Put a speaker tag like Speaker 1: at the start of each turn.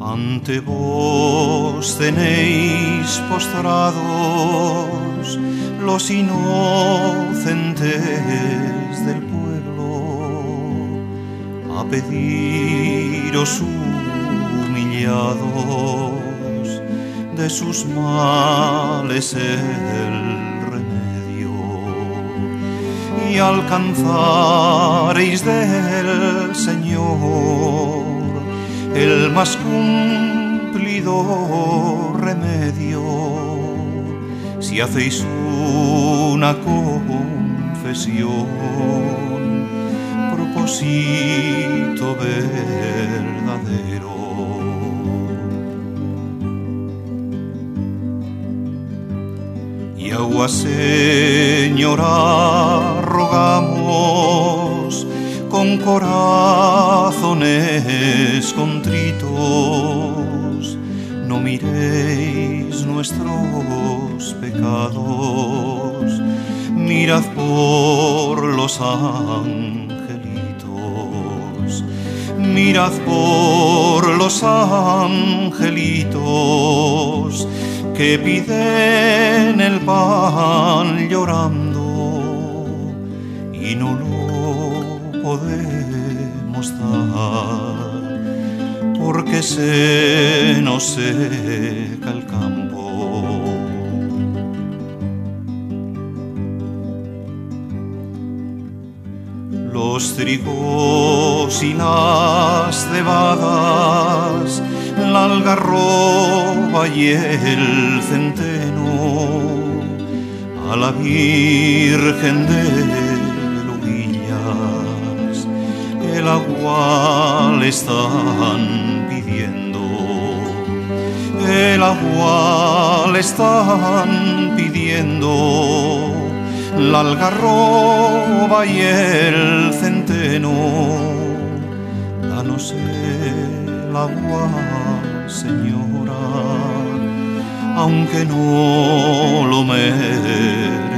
Speaker 1: Ante vos tenéis postrados los inocentes del pueblo, a pediros humillados de sus males el remedio, y alcanzaréis del Señor el más cumplido remedio, si hacéis una confesión, propósito verdadero. Y agua, Señora, rogamos con corazones contritos, no miréis nuestros pecados, mirad por los angelitos, mirad por los angelitos que piden el pan llorando y no lo podemos dar porque se nos seca el campo. Los trigos y las cebadas, la algarroba y el centeno, a la Virgen de el agua le están pidiendo, el agua le están pidiendo, la algarroba y el centeno. Danos el agua, Señora, aunque no lo merezcamos.